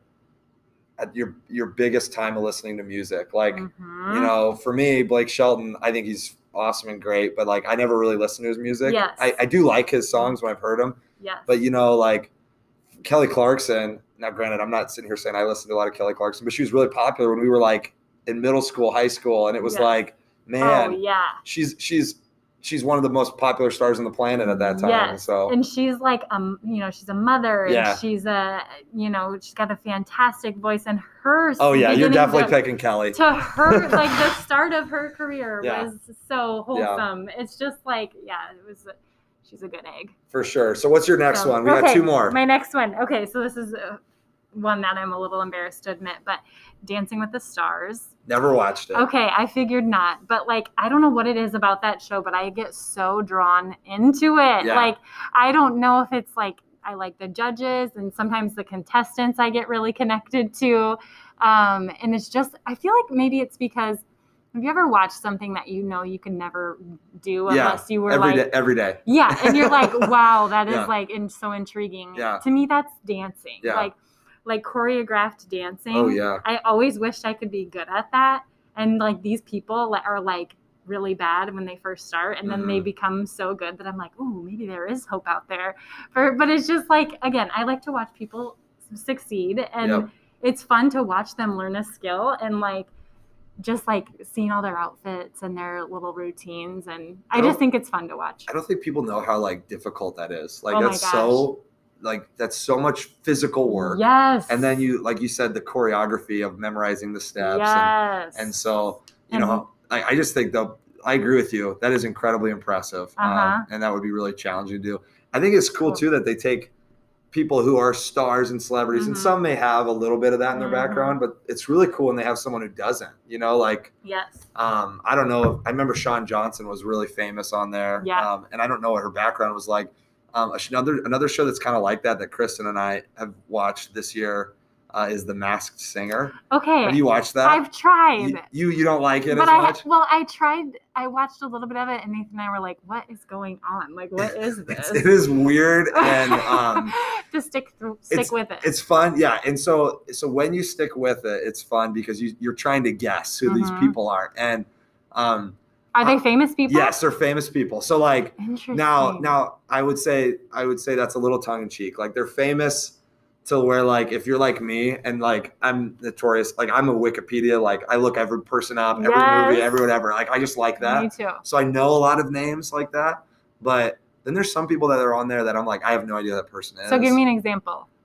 at your your biggest time of listening to music. Like, Mhm. you know, for me, Blake Shelton, I think he's awesome and great, but like I never really listened to his music. Yes. I, I do like his songs when I've heard them, Yes. but you know, like Kelly Clarkson, now granted, I'm not sitting here saying I listened to a lot of Kelly Clarkson, but she was really popular when we were like in middle school, high school, and it was Yes. like, man, oh yeah. she's she's she's one of the most popular stars on the planet at that time. Yes. So And she's like um you know she's a mother and Yeah. she's a you know she's got a fantastic voice and her. oh yeah, you're beginning definitely to- picking Kelly. to her like the start of her career Yeah. was so wholesome. It's just like yeah, it was. She's a good egg. For sure. So what's your next So- one? We got okay, two more. My next one. Okay, so this is uh, one that I'm a little embarrassed to admit, but Dancing with the Stars. Never watched it. Okay, I figured not, but like I don't know what it is about that show, but I get so drawn into it. Yeah. Like I don't know if it's like I like the judges and sometimes the contestants I get really connected to, um, and it's just I feel like maybe it's because have you ever watched something that you know you can never do Yeah, unless you were every like day, every day. yeah, and you're like, wow, that is Yeah. like in, so intriguing. Yeah. To me, that's dancing. Yeah. Like, like choreographed dancing. Oh yeah. I always wished I could be good at that. And like these people li- are like really bad when they first start, and then they Mhm. become so good that I'm like, oh, maybe there is hope out there. For but it's just like again, I like to watch people succeed, and Yep. it's fun to watch them learn a skill and like. Just like seeing all their outfits and their little routines, and I, I just don't- think it's fun to watch. I don't think people know how like difficult that is. Like Oh my that's gosh. so like that's so much physical work. Yes. And then you like you said the choreography of memorizing the steps and Yes. and so you And- know I, I just think though I agree with you. That is incredibly impressive. Uh-huh. Um, and that would be really challenging to do. I think it's cool Cool. too that they take people who are stars and celebrities, and Mhm. some may have a little bit of that in their Mhm. background, but it's really cool when they have someone who doesn't. You know, like yes. um, I don't know. I remember Shawn Johnson was really famous on there. Yeah. Um, and I don't know what her background was like. Um, another another show that's kind of like that that Kristen and I have watched this year uh, is The Masked Singer. Okay. Have you watched that? I've tried. you, you you don't like it but as I much? well, I tried. I watched a little bit of it, and Nathan and I were like, "What is going on? Like, what is this?" It's, it is weird and um, Just stick through, stick with it. it's fun. Yeah, and so so when you stick with it, it's fun because you you're trying to guess who these Mhm. people are, and um, Are they famous people? yes, they're famous people. So like. Interesting. Now, now I would say I would say that's a little tongue in cheek. Like they're famous to where like if you're like me and like I'm notorious, like I'm a Wikipedia, like I look every person up, every movie, Yes. every whatever. Like I just like that. Me too. So I know a lot of names like that. But then there's some people that are on there that I'm like, I have no idea who that person is. So give me an example.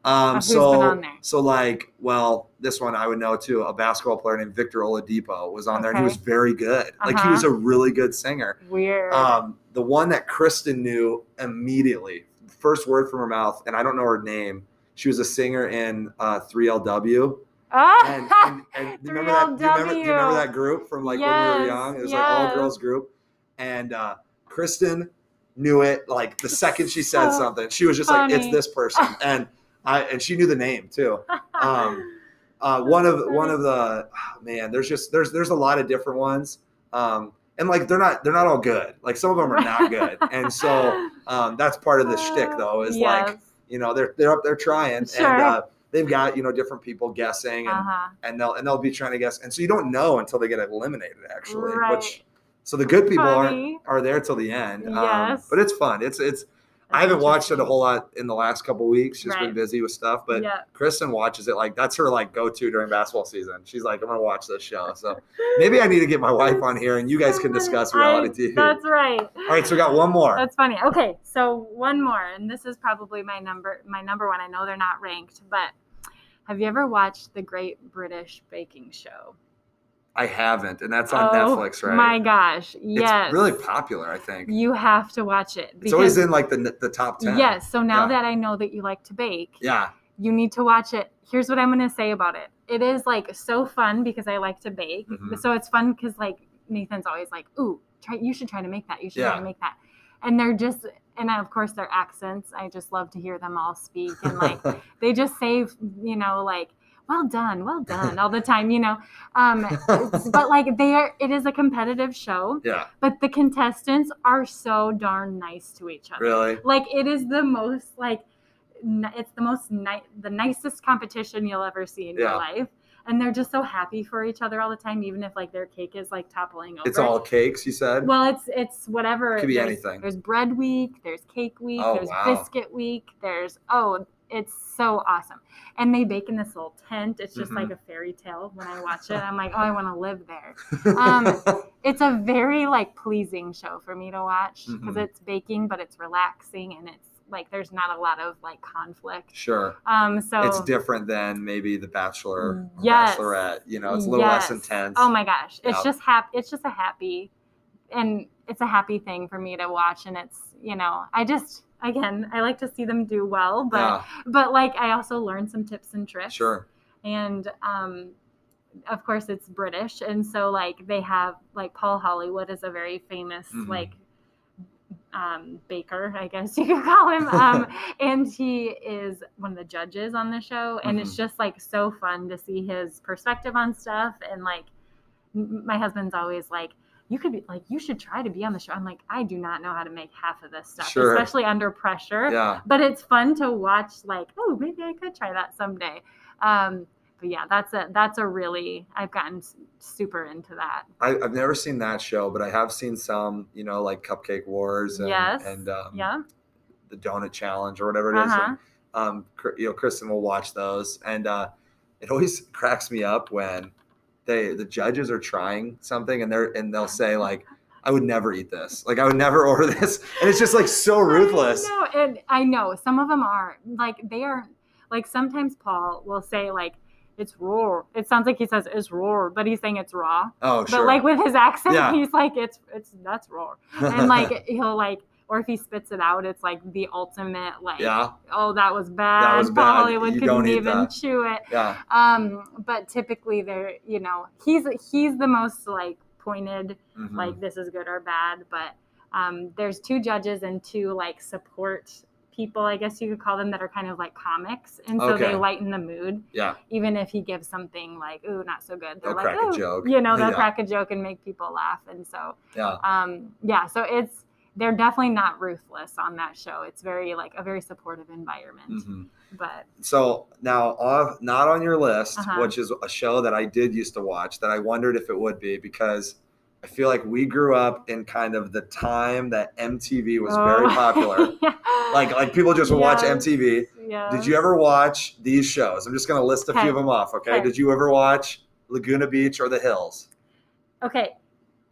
Um, Oh, who's so, been on there? so like, well, this one I would know too. A basketball player named Victor Oladipo was on there. And he Okay. was very good. Like he Uh-huh. was a really good singer. Weird. Um, the one that Kristen knew immediately, first word from her mouth, and I don't know her name. She was a singer in uh, three L W. Oh, And, and, and do you remember that? Do you remember, do you remember that group from like when we were Yes, young? It was yes. like all girls group. And uh, Kristen knew it like the second she said So something. She was just funny. like, "It's this person," and I and she knew the name too. Um, uh, one of one of the oh, man, there's just there's there's a lot of different ones. Um, and like they're not they're not all good. Like some of them are not good, and so um, that's part of the shtick though. Is Yes. like you know they're they're up there trying, Sure. and uh, they've got you know different people guessing, and Uh-huh. and they'll and they'll be trying to guess, and so you don't know until they get eliminated actually, Right. which so the good people Funny. aren't are there till the end. Um, Yes. but it's fun. It's it's. That's I haven't watched it a interesting. whole lot in the last couple of weeks. She's Right. been busy with stuff, but Yeah. Kristen watches it like that's her like go-to during basketball season. She's like, I'm gonna watch this show. So maybe I need to get my wife on here and you guys can discuss reality I- T V. That's right. All right, so we got one more. That's funny. Okay, so one more, and this is probably my number my number one. I know they're not ranked, but have you ever watched The Great British Baking Show? I haven't, and that's on Oh, Netflix, right? My gosh, yes. It's really popular, I think. You have to watch it. It's always in like the the top ten. Yes, so now Yeah. that I know that you like to bake, Yeah. you need to watch it. Here's what I'm going to say about it. It is like so fun because I like to bake. Mhm. So it's fun because like Nathan's always like, ooh, try, you should try to make that. You should Yeah. try to make that. And they're just, and of course their accents, I just love to hear them all speak. And like, they just say, you know, like, well done, well done all the time, you know. Um, it's- but like they are, it is a competitive show, Yeah. but the contestants are so darn nice to each other. Really? Like it is the most like, n- it's the most ni- the nicest competition you'll ever see in Yeah. your life. And they're just so happy for each other all the time, even if like their cake is like toppling over. It's all cakes, you said? Well, it's it's whatever. Could be there's, anything. There's bread week, there's cake week, Oh, there's wow. biscuit week, there's oh, it's so awesome. And they bake in this little tent. It's just Mhm. like a fairy tale when I watch it. I'm like, oh, I want to live there. Um, It's a very like pleasing show for me to watch because Mhm. it's baking, but it's relaxing and it's like there's not a lot of like conflict. Sure. Um, so It's different than maybe The Bachelor or Yes. Bachelorette. You know, it's a little less Yes. intense. Oh my gosh, it's Yeah. just happy. It's just a happy, and it's a happy thing for me to watch. And it's you know, I just again, I like to see them do well, but Yeah, but like I also learn some tips and tricks. sure. And um, of course it's British, and so like they have like Paul Hollywood is a very famous Mhm. like um, baker, I guess you could call him. Um, and he is one of the judges on the show. And it's Mhm. just like so fun to see his perspective on stuff. And like, m- my husband's always like, you could be like, you should try to be on the show. I'm like, I do not know how to make half of this stuff, Sure. especially under pressure. Yeah. But it's fun to watch like, oh, maybe I could try that someday. Um, but yeah, that's a, that's a really, I've gotten s- super into that. I, I've never seen that show, but I have seen some, you know, like Cupcake Wars and, Yes. and um, Yeah. the Donut Challenge or whatever it is. Uh-huh. And, um, Cr- you know, Kristen will watch those. And uh, it always cracks me up when they the judges are trying something and they're and they'll say like, I would never eat this. Like I would never order this. And it's just like so ruthless. No, and I know some of them are like they are like sometimes Paul will say like it's raw. It sounds like he says it's raw, but he's saying it's raw. Oh, sure. But like with his accent, Yeah. he's like it's it's that's raw. And like he'll like or if he spits it out, it's like the ultimate like yeah, oh that was bad. That was Paul bad. Hollywood You couldn't don't eat even that. chew it. yeah, Um, but typically they're you know he's he's the most like pointed. mhm. Like this is good or bad, but um, there's two judges and two like support people, I guess you could call them, that are kind of like comics, and so Okay. they lighten the mood. yeah, Even if he gives something like ooh not so good, they're They'll like crack a ooh, joke. you know they'll Yeah. crack a joke and make people laugh, and so yeah. um, yeah, so it's they're definitely not ruthless on that show. It's very like a very supportive environment, Mhm. but So now, off, not on your list, Uh-huh. which is a show that I did used to watch that I wondered if it would be because I feel like we grew up in kind of the time that M T V was very Oh. popular. Yeah. Like like people just would watch Yes. M T V. Yeah. Did you ever watch these shows? I'm just going to list a Okay. few of them off. Okay. Okay. Did you ever watch Laguna Beach or The Hills? Okay.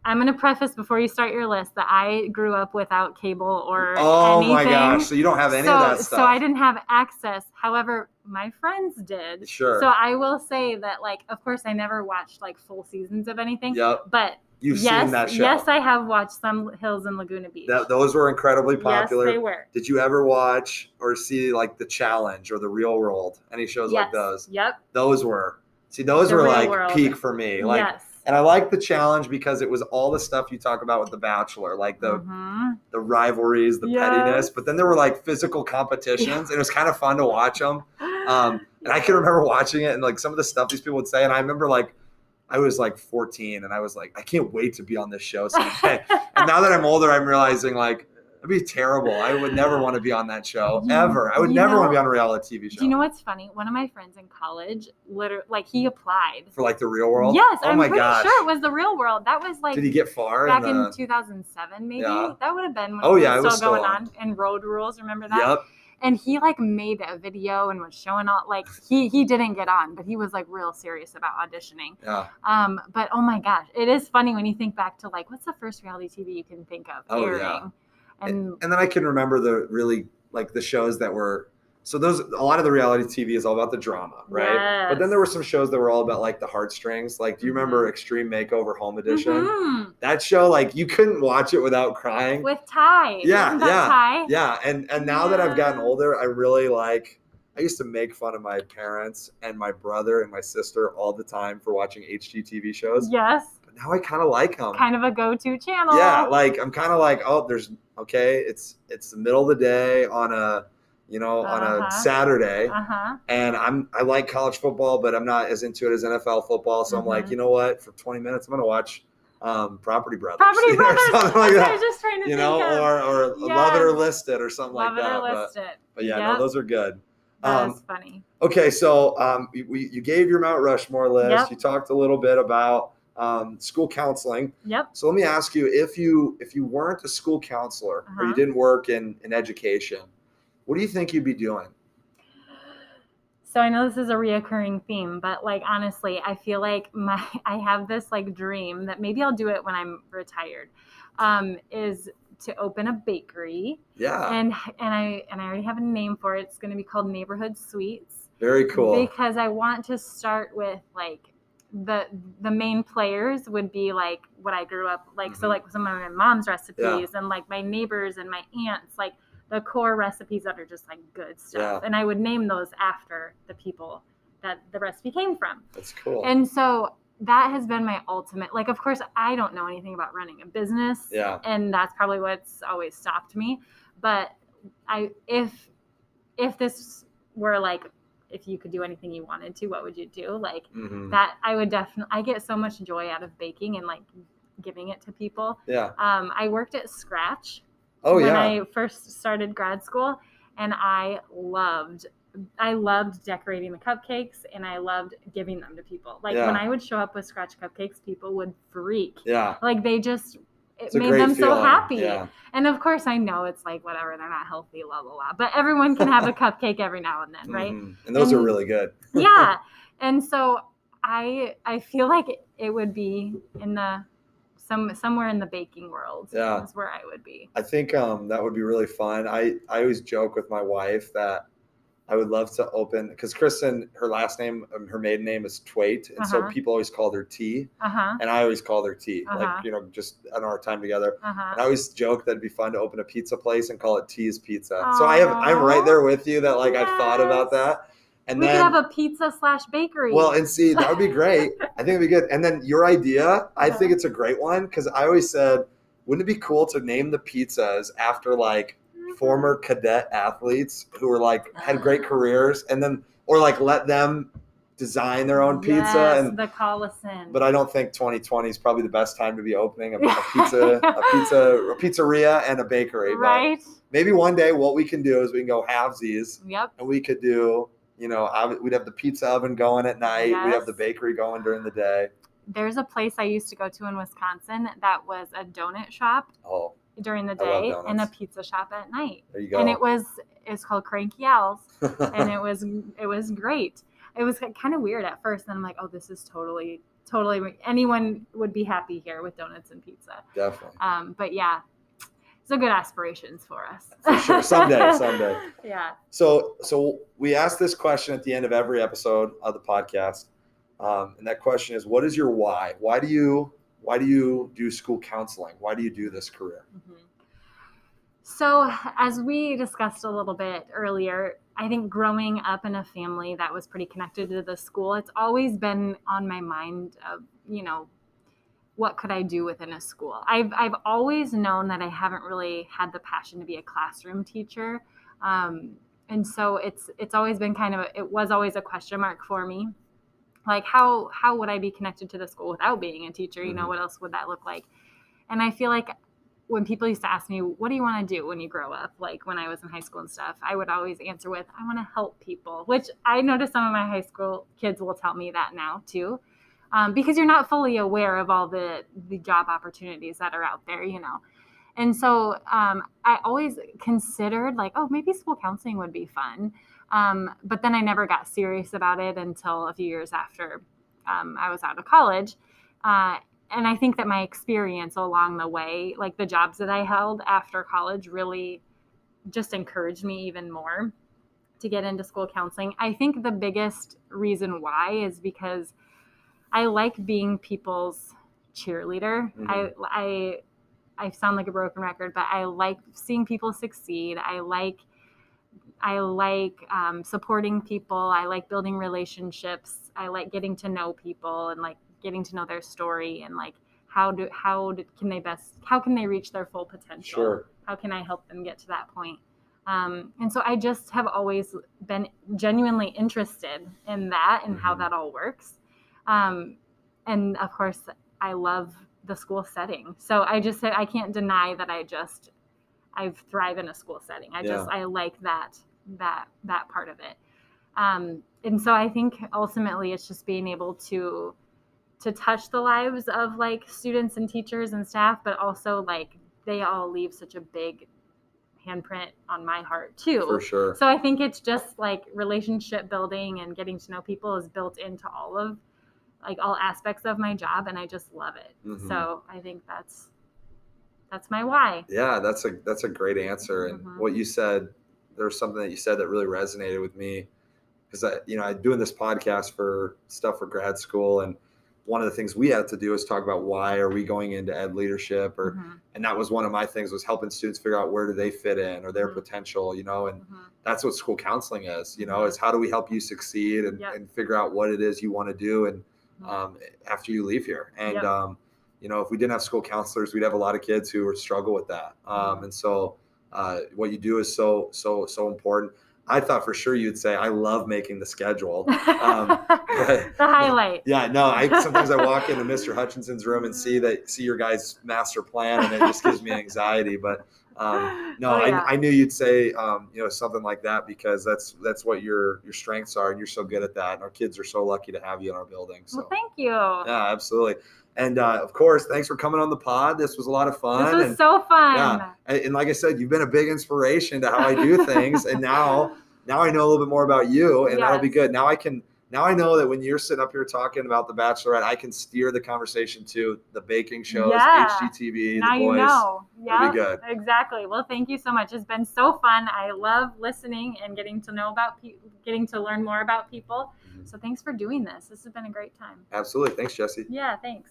I'm going to preface before you start your list that I grew up without cable or Oh anything. my gosh. So you don't have any so, of that stuff. So I didn't have access. However, my friends did. Sure. So I will say that, like, of course, I never watched like full seasons of anything. Yep. But You've yes, seen that show. Yes, I have watched some Hills in Laguna Beach. That, those were incredibly popular. Yes, they were. Did you ever watch or see like The Challenge or The Real World? Any shows yes. like those? Yep. Those were. See, those the were like world. peak for me. Like, yes. And I like The Challenge because it was all the stuff you talk about with The Bachelor, like the mm-hmm. the rivalries, the yes. pettiness. But then there were like physical competitions, and it was kind of fun to watch them. Um, and I can remember watching it and like some of the stuff these people would say. And I remember like I was like fourteen, and I was like, I can't wait to be on this show someday. And now that I'm older, I'm realizing like it'd be terrible. I would never want to be on that show ever. I would you never know, want to be on a reality T V show. Do you know what's funny? One of my friends in college, literally, like he applied for like The Real World. Yes, oh I'm my pretty gosh. sure it was The Real World. That was like. Did he get far? Back in, the... in two thousand seven, maybe. Yeah. That would have been when oh, it was yeah, still it was going still on. And Road Rules, remember that? Yep. And he like made a video and was showing all like he he didn't get on, but he was like real serious about auditioning. Yeah. Um. But oh my gosh, it is funny when you think back to like what's the first reality T V you can think of oh, airing. Yeah. And, and and then I can remember the really like the shows that were so those a lot of the reality T V is all about the drama, right? Yes. But then there were some shows that were all about like the heartstrings. Like, do you remember mm-hmm. Extreme Makeover Home Edition? Mm-hmm. That show, like you couldn't watch it without crying. With Ty. Yeah, Isn't that yeah, Ty? yeah. And and now yeah. that I've gotten older, I really like. I used to make fun of my parents and my brother and my sister all the time for watching H G T V shows. Yes. But now I kind of like them. Kind of a go-to channel. Yeah, like I'm kind of like, oh, there's okay. It's it's the middle of the day on a. You know, uh-huh. on a Saturday, uh-huh. and I'm I like college football, but I'm not as into it as N F L football. So mm-hmm. I'm like, you know what? For twenty minutes, I'm gonna watch um, Property Brothers, Property Brothers, something like that. I was just trying to you think know, of. or or yes. Love It or List It or something Love like that. Love It or List but, It. But yeah, yep. no, those are good. That um, is funny. Okay, so um, you, you gave your Mount Rushmore list. Yep. You talked a little bit about um, school counseling. Yep. So let me ask you, if you if you weren't a school counselor uh-huh. or you didn't work in in education, what do you think you'd be doing? So I know this is a reoccurring theme, but like honestly, I feel like my I have this like dream that maybe I'll do it when I'm retired. Um, is to open a bakery. Yeah. And and I and I already have a name for it. It's going to be called Neighborhood Sweets. Very cool. Because I want to start with like the the main players would be like what I grew up like. Mm-hmm. So like some of my mom's recipes yeah. and like my neighbors and my aunts, like the core recipes that are just like good stuff. Yeah. And I would name those after the people that the recipe came from. That's cool. And so that has been my ultimate, like, of course, I don't know anything about running a business. Yeah. And that's probably what's always stopped me. But I, if, if this were like, if you could do anything you wanted to, what would you do? Like mm-hmm. that, I would definitely, I get so much joy out of baking and like giving it to people. Yeah. Um, I worked at Scratch. Oh, when yeah. I first started grad school, and I loved, I loved decorating the cupcakes, and I loved giving them to people. Like yeah. when I would show up with Scratch cupcakes, people would freak. Yeah. Like they just, it it's made them feeling. so happy. Yeah. And of course, I know it's like whatever, they're not healthy, blah blah blah. But everyone can have a cupcake every now and then, right? Mm-hmm. And those and, are really good. yeah. And so I, I feel like it, it would be in the. Some somewhere in the baking world yeah. is where I would be. I think um, that would be really fun. I, I always joke with my wife that I would love to open, because Kristen, her last name, um, her maiden name is Twait. And uh-huh. so people always called her T. Uh-huh. And I always called her T. Uh-huh. Like, you know, just on our time together. Uh-huh. And I always joke that it'd be fun to open a pizza place and call it T's Pizza. Aww. So I have, I'm right there with you that like, yes. I've thought about that. And we then, could have a pizza slash bakery. Well, and see, that would be great. I think it'd be good. And then your idea, I yeah. think it's a great one, because I always said, wouldn't it be cool to name the pizzas after like mm-hmm. former cadet athletes who were like had great careers, and then or like let them design their own pizza? Yes, and the Collison. But I don't think twenty twenty is probably the best time to be opening a, a pizza, a pizza, a pizzeria and a bakery. Right. But maybe one day what we can do is we can go halvesies. Yep. And we could do. You know, we'd have the pizza oven going at night. Yes. We'd have the bakery going during the day. There's a place I used to go to in Wisconsin that was a donut shop oh, during the day and a pizza shop at night. There you go. And it was it's called Cranky Owls, and it was it was great. It was kind of weird at first, and I'm like, oh, this is totally totally, anyone would be happy here with donuts and pizza. Definitely. Um, but yeah, it's a good aspirations for us. For sure. Someday, someday. Yeah. So, so we ask this question at the end of every episode of the podcast. Um, and that question is, what is your why? Why do you, why do you do school counseling? Why do you do this career? Mm-hmm. So as we discussed a little bit earlier, I think growing up in a family that was pretty connected to the school, it's always been on my mind of, you know, what could I do within a school? I've I've always known that I haven't really had the passion to be a classroom teacher. Um, and so it's it's always been kind of, a, it was always a question mark for me. Like how how would I be connected to the school without being a teacher? You know, what else would that look like? And I feel like when people used to ask me, what do you want to do when you grow up? Like when I was in high school and stuff, I would always answer with, I want to help people, which I notice some of my high school kids will tell me that now too. Um, because you're not fully aware of all the, the job opportunities that are out there, you know. And so um, I always considered like, oh, maybe school counseling would be fun. Um, but then I never got serious about it until a few years after um, I was out of college. Uh, and I think that my experience along the way, like the jobs that I held after college, really just encouraged me even more to get into school counseling. I think the biggest reason why is because I like being people's cheerleader. Mm-hmm. I, I, I sound like a broken record, but I like seeing people succeed. I like, I like um, supporting people. I like building relationships. I like getting to know people and like getting to know their story and like how do how do, can they best how can they reach their full potential? Sure. How can I help them get to that point? Um, and so I just have always been genuinely interested in that and mm-hmm. how that all works. Um, and of course, I love the school setting. So I just I can't deny that I just I thrive in a school setting. I just yeah. I like that that that part of it. Um, and so I think ultimately it's just being able to to touch the lives of like students and teachers and staff, but also like they all leave such a big handprint on my heart too. For sure. So I think it's just like relationship building and getting to know people is built into all of like all aspects of my job, and I just love it. Mm-hmm. So I think that's that's my why. Yeah, that's a that's a great answer. And mm-hmm. what you said, there's something that you said that really resonated with me because I, you know, I'm doing this podcast for stuff for grad school, and one of the things we had to do is talk about why are we going into ed leadership, or mm-hmm. and that was one of my things was helping students figure out where do they fit in or their mm-hmm. potential, you know, and mm-hmm. that's what school counseling is, you know, mm-hmm. is how do we help you succeed and, yep. and figure out what it is you want to do and mm-hmm. um, after you leave here. And yep. um, you know, if we didn't have school counselors, we'd have a lot of kids who would struggle with that. Um, mm-hmm. And so uh, what you do is so so so important. I thought for sure you'd say, I love making the schedule. Um, the highlight. Yeah, no, I sometimes I walk into Mister Hutchinson's room and see that see your guys' master plan, and it just gives me anxiety. But um, no, oh, yeah. I, I knew you'd say um, you know, something like that because that's that's what your your strengths are, and you're so good at that. And our kids are so lucky to have you in our building. So well, thank you. Yeah, absolutely. And uh, of course, thanks for coming on the pod. This was a lot of fun. This was and, so fun. Yeah, and, and like I said, you've been a big inspiration to how I do things. And now, now I know a little bit more about you, and yes. that'll be good. Now I can. Now I know that when you're sitting up here talking about The Bachelorette, I can steer the conversation to the baking shows, yeah. H G T V, now The Voice. You know. Yeah, that'll be good. Exactly. Well, thank you so much. It's been so fun. I love listening and getting to know about people, getting to learn more about people. Mm-hmm. So thanks for doing this. This has been a great time. Absolutely. Thanks, Jesse. Yeah, thanks.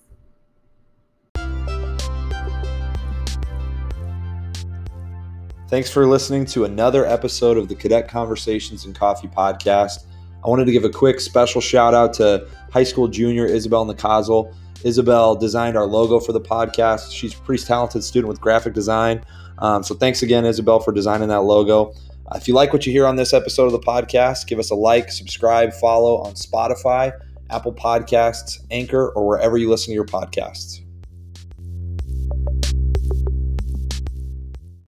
Thanks for listening to another episode of the Cadet Conversations and Coffee podcast. I wanted to give a quick special shout out to high school junior Isabel Nakazel. Isabel designed our logo for the podcast. She's a pretty talented student with graphic design. Um, so thanks again, Isabel, for designing that logo. Uh, if you like what you hear on this episode of the podcast, give us a like, subscribe, follow on Spotify, Apple Podcasts, Anchor, or wherever you listen to your podcasts.